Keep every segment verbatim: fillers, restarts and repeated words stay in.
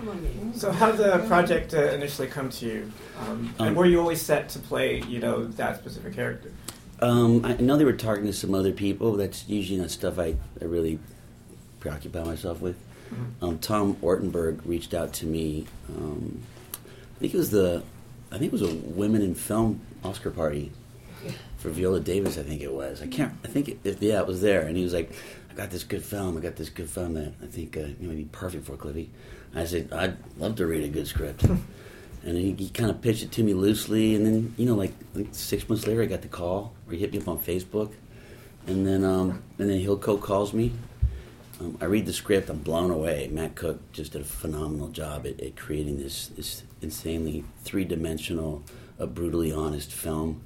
So how did the project uh, initially come to you? Um, and Um, were you always set to play, you know, that specific character? Um, I know they were talking to some other people. That's usually not stuff I, I really preoccupy myself with. Mm-hmm. Um, Tom Ortenberg reached out to me. Um, I think it was the, I think it was a Women in Film Oscar party for Viola Davis. I think it was. I can't. I think it, it, yeah, it was there. And he was like, "I got this good film. I got this good film that I think uh, you know, would be perfect for Cliffy." I said, "I'd love to read a good script." And he, he kind of pitched it to me loosely, and then, you know, like, like six months later, I got the call, or he hit me up on Facebook, and then um, and then Hilco calls me. Um, I read the script, I'm blown away. Matt Cook just did a phenomenal job at, at creating this this insanely three-dimensional, uh, brutally honest film.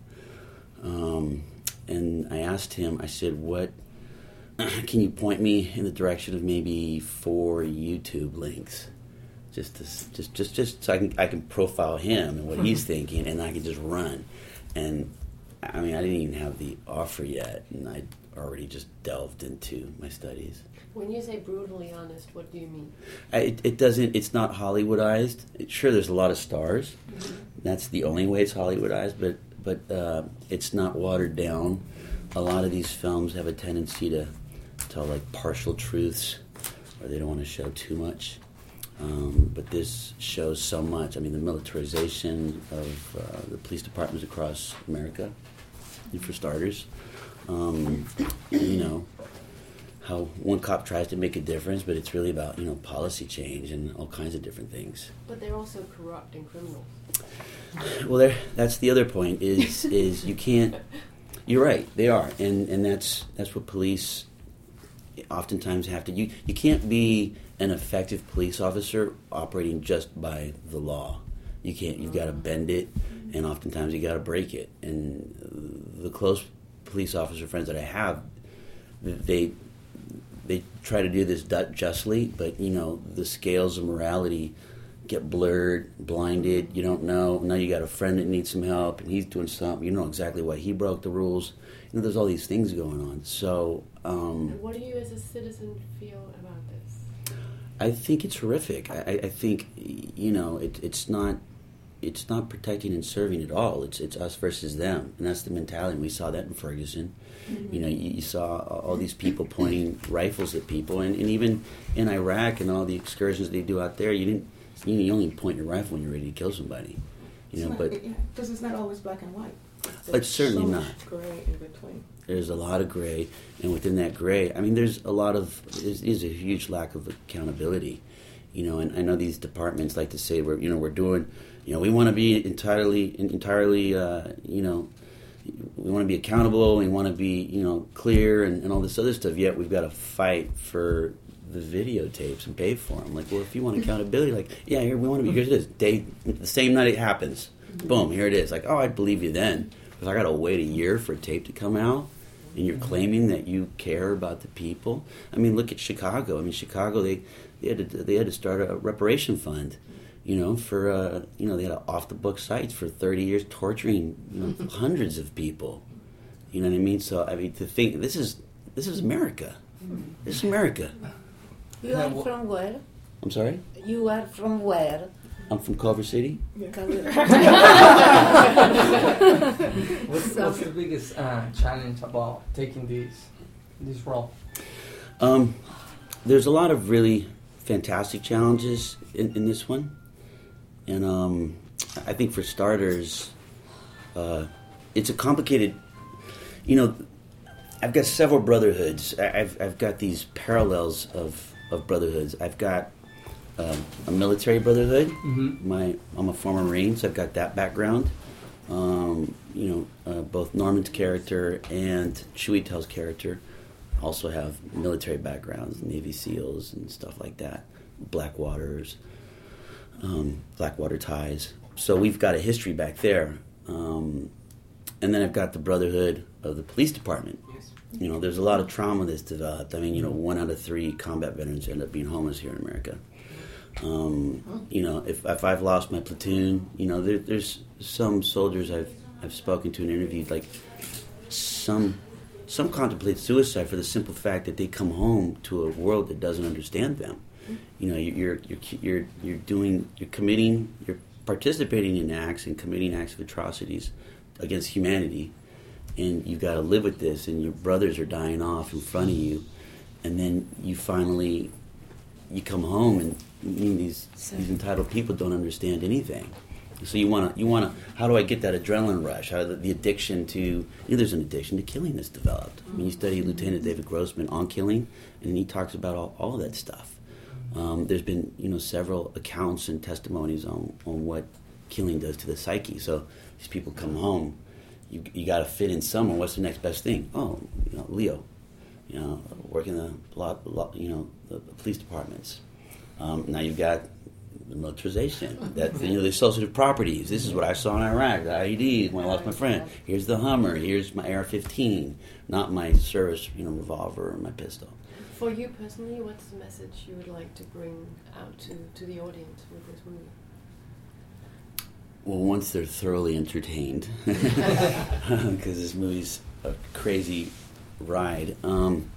Um, and I asked him, I said, "What? Can you point me in the direction of maybe four YouTube links?" Just, to, just, just, just so I can, I can profile him and what he's thinking, and I can just run. And I mean, I didn't even have the offer yet, and I already just delved into my studies. When you say brutally honest, what do you mean? I, it, it doesn't. It's not Hollywoodized. It, sure, there's a lot of stars. Mm-hmm. That's the only way it's Hollywoodized, but but uh, it's not watered down. A lot of these films have a tendency to tell like partial truths, or they don't want to show too much. Um, but this shows so much. I mean, the militarization of uh, the police departments across America, for starters. Um, you know, how one cop tries to make a difference, but it's really about, you know, policy change and all kinds of different things. But they're also corrupt and criminals. Well, there. That's the other point. Is is you can't. You're right. They are, and and that's that's what police oftentimes have to. You you can't be an effective police officer operating just by the law. You can't. You've got to bend it, and oftentimes you got to break it. And the close police officer friends that I have, they they try to do this justly, but you know the scales of morality get blurred, blinded. You don't know. Now you got a friend that needs some help, and he's doing something. You know exactly why he broke the rules. You know, there's all these things going on. So, um, and what do you, as a citizen, feel about this? I think it's horrific. I, I think, you know, it, it's not it's not protecting and serving at all. It's it's us versus them, and that's the mentality. We saw that in Ferguson. Mm-hmm. You know, you, you saw all these people pointing rifles at people, and, and even in Iraq and all the excursions they do out there, you didn't you, you only point your rifle when you're ready to kill somebody. You know, not, but because it's not always black and white. There's it's certainly so not. Much gray in between. There's a lot of gray, and within that gray, I mean, there's a lot of there's, there's a huge lack of accountability. You know, and I know these departments like to say we're you know we're doing you know we want to be entirely entirely uh, you know we want to be accountable, we want to be you know clear and, and all this other stuff. Yet we've got to fight for the videotapes and pay for them. Like, well, if you want accountability, like yeah, here we want to be. Here's this day, the same night it happens. Boom, here it is. Like, oh, I'd believe you then. Because I got to wait a year for a tape to come out, and you're claiming that you care about the people. I mean, look at Chicago. I mean, Chicago, they, they had to they had to start a reparation fund, you know, for uh, you know they had off the book sites for thirty years torturing you know, hundreds of people. You know what I mean? So I mean, to think this is this is America. This is America. You are from where? I'm sorry. You are from where? I'm from Culver City. Yeah. what's, what's the biggest uh, challenge about taking this this role? Um, there's a lot of really fantastic challenges in, in this one, and um, I think for starters, uh, it's a complicated. You know, I've got several brotherhoods. I've I've got these parallels of, of brotherhoods. I've got Um, a military brotherhood. Mm-hmm. My I'm a former Marine, so I've got that background. Um, you know, uh, both Norman's character and Chiwetel's character also have military backgrounds, Navy SEALs and stuff like that, Blackwaters, um, Blackwater ties. So we've got a history back there. Um, and then I've got the brotherhood of the police department. Yes. You know, there's a lot of trauma that's developed. I mean, you know, one out of three combat veterans end up being homeless here in America. Um, you know, if if I've lost my platoon, you know, there, there's some soldiers I've I've spoken to and interviewed. Like some Some contemplate suicide for the simple fact that they come home to a world that doesn't understand them. You know, you're you're you're you're doing, you're committing, you're participating in acts and committing acts of atrocities against humanity, and you've got to live with this, and your brothers are dying off in front of you, and then you finally you come home, and I mean, these these entitled people don't understand anything. So you want to you want to how do I get that adrenaline rush? How the, the addiction to you know, there's an addiction to killing that's developed. I mean, you study Lieutenant David Grossman on killing, and he talks about all, all of that stuff. Um, there's been, you know, several accounts and testimonies on, on what killing does to the psyche. So these people come home, you you got to fit in somewhere. What's the next best thing? Oh, you know, Leo, you know, working the lot, lot you know, the, the police departments. Um, now you've got the militarization. That you know, the associative properties. This is what I saw in Iraq. The I E Ds when I lost my friend. Here's the Hummer. Here's my A R fifteen, not my service, you know, revolver or my pistol. For you personally, what's the message you would like to bring out to, to the audience with this movie? Well, once they're thoroughly entertained, because this movie's a crazy ride, um,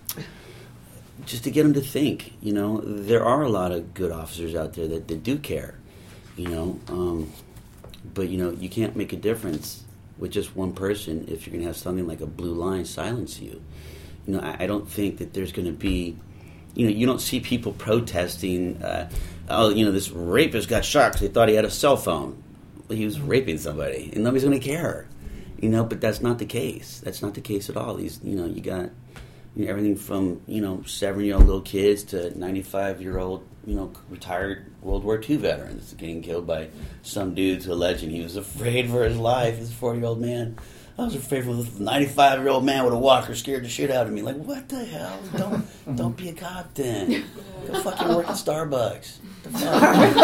just to get them to think, you know, there are a lot of good officers out there that, that do care, you know, um, but, you know, you can't make a difference with just one person if you're going to have something like a blue line silence you. You know, I, I don't think that there's going to be, you know, you don't see people protesting, uh, oh, you know, this rapist got shot because they thought he had a cell phone. Well, he was raping somebody, and nobody's going to care, you know, but that's not the case. That's not the case at all. These, you know, you got you know, everything from, you know, seven-year-old little kids to ninety-five-year-old, you know, retired World War Two veterans getting killed by some dudes alleging he was afraid for his life. This forty-year-old man. I was afraid for a ninety-five-year-old man with a walker scared the shit out of me. Like, what the hell? Don't don't be a cop then. Go fucking work at Starbucks. The fuck?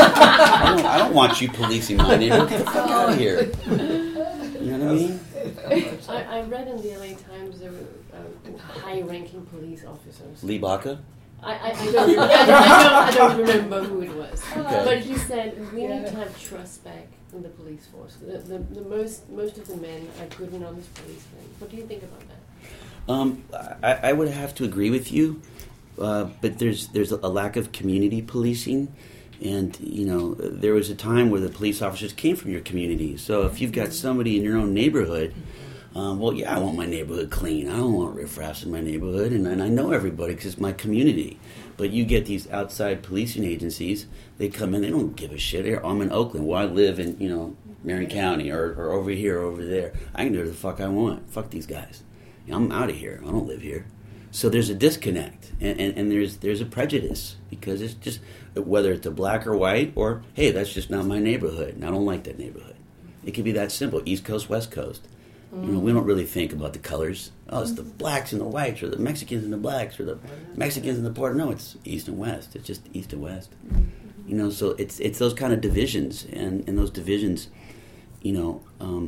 I, don't, I don't want you policing my neighborhood. Get the fuck out of here. You know what I mean? I, I read in the L A Times there were uh, high-ranking police officers. Lee Baca? I, I, I, don't remember, I, don't, I don't remember who it was. Okay. But he said, we need to have trust back in the police force. The, the, the most most of the men are good and honest policemen. What do you think about that? Um, I, I would have to agree with you, uh, but there's there's a lack of community policing, and you know there was a time where the police officers came from your community. So if you've got somebody in your own neighborhood, um, well, yeah, I want my neighborhood clean. I don't want riffraffs in my neighborhood, and, and I know everybody because it's my community. But you get these outside policing agencies, they come in, they don't give a shit. Here, I'm in Oakland, well, I live in, you know, Marion County, or, or over here, or over there. I can do whatever the fuck I want. Fuck these guys. You know, I'm out of here. I don't live here. So there's a disconnect, and, and, and there's there's a prejudice, because it's just, whether it's a black or white, or, hey, that's just not my neighborhood, and I don't like that neighborhood. It could be that simple, East Coast, West Coast. You know, we don't really think about the colors. Oh, it's the blacks and the whites, or the Mexicans and the blacks, or the Mexicans and the Puerto. No, it's East and West. It's just East and West. You know, so it's it's those kind of divisions, and, and those divisions, you know, um,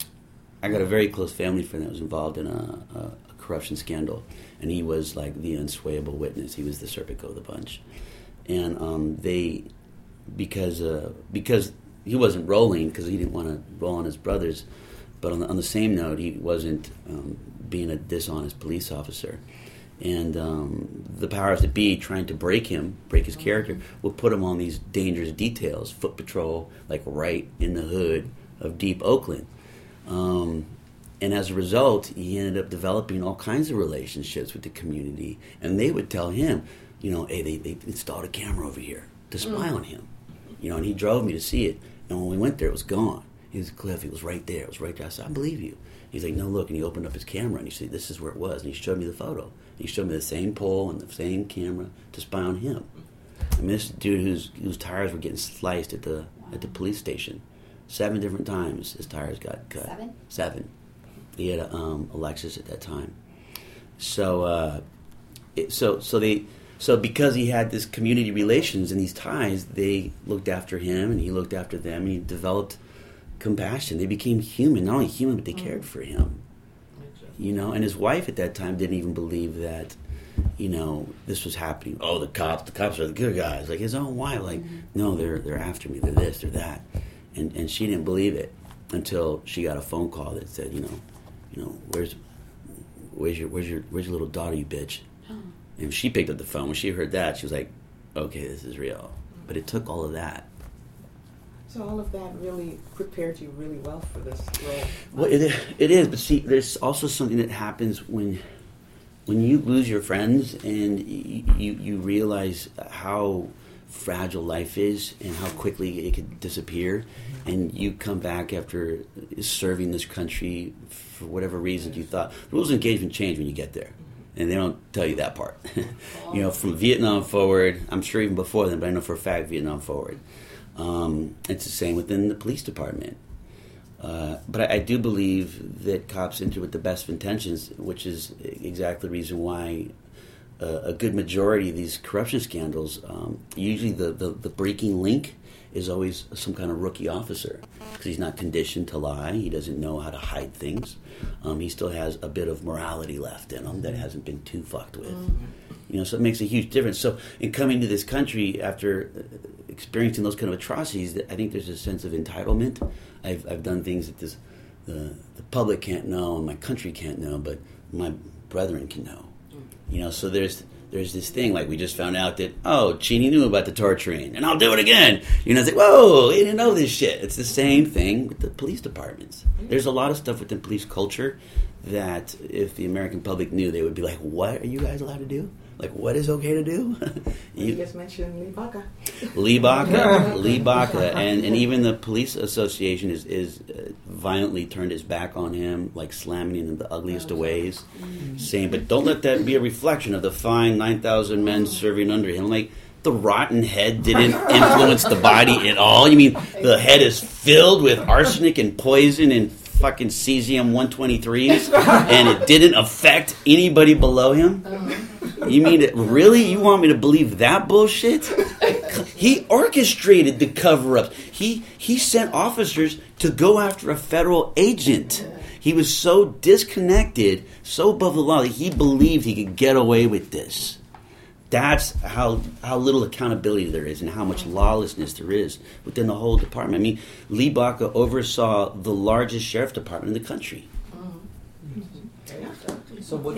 I got a very close family friend that was involved in a, a, a corruption scandal, and he was like the unswayable witness. He was the Serpico of the bunch, and um, they, because uh, because he wasn't rolling, because he didn't want to roll on his brothers. But on the, on the same note, he wasn't um, being a dishonest police officer. And um, the powers that be, trying to break him, break his character, will put him on these dangerous details. Foot patrol, like right in the hood of deep Oakland. Um, and as a result, he ended up developing all kinds of relationships with the community. And they would tell him, you know, hey, they, they installed a camera over here to spy mm. on him. You know, and he drove me to see it. And when we went there, it was gone. He was Cliff. He was right there. It was right there. I said, I believe you. He's like, no, look. And he opened up his camera, and he said, this is where it was. And he showed me the photo. And he showed me the same pole and the same camera to spy on him. I mean, this dude whose whose tires were getting sliced at the at the police station, seven different times his tires got cut. Seven? Seven. He had a, um, a Lexus at that time. So, uh, it, so, so they, so because he had this community relations and these ties, they looked after him, and he looked after them, and he developed compassion. They became human, not only human, but they cared for him. You know, and his wife at that time didn't even believe that, you know, this was happening. Oh, the cops, the cops are the good guys. Like his own wife, like, mm-hmm. no, they're they're after me. They're this, they're that, and and she didn't believe it until she got a phone call that said, you know, you know, where's where's your where's your where's your little daughter, you bitch? And she picked up the phone. When she heard that, she was like, okay, this is real. But it took all of that. So all of that really prepared you really well for this role. Well, it, it is. But see, there's also something that happens when when you lose your friends and you, you, you realize how fragile life is and how quickly it could disappear. And you come back after serving this country for whatever reason you thought. The rules of engagement change when you get there. And they don't tell you that part. You know, from Vietnam forward, I'm sure even before then, but I know for a fact Vietnam forward. Um, it's the same within the police department. Uh, but I, I do believe that cops enter with the best of intentions, which is exactly the reason why uh, a good majority of these corruption scandals, um, usually the, the, the breaking link is always some kind of rookie officer, because he's not conditioned to lie. He doesn't know how to hide things. Um, he still has a bit of morality left in him that hasn't been too fucked with. Mm-hmm. You know, so it makes a huge difference. So in coming to this country after experiencing those kind of atrocities, I think there's a sense of entitlement. I've I've done things that this, the the public can't know and my country can't know, but my brethren can know. You know, so there's there's this thing, like we just found out that, oh, Cheney knew about the torturing, and I'll do it again. You know, it's like, whoa, he didn't know this shit. It's the same thing with the police departments. There's a lot of stuff within police culture that if the American public knew, they would be like, what are you guys allowed to do? Like, what is okay to do? you, you just mentioned Lee Baca. Lee Baca, Lee Baca, and, and even the police association is, is uh, violently turned its back on him, like slamming him in the ugliest of ways, mm-hmm. saying, but don't let that be a reflection of the fine nine thousand men serving under him. Like, the rotten head didn't influence the body at all? You mean the head is filled with arsenic and poison and fucking cesium one twenty-threes, and it didn't affect anybody below him? You mean it, really? You want me to believe that bullshit? He orchestrated the cover-ups. He he sent officers to go after a federal agent. He was so disconnected, so above the law, that he believed he could get away with this. That's how how little accountability there is and how much lawlessness there is within the whole department. I mean, Lee Baca oversaw the largest sheriff department in the country. So what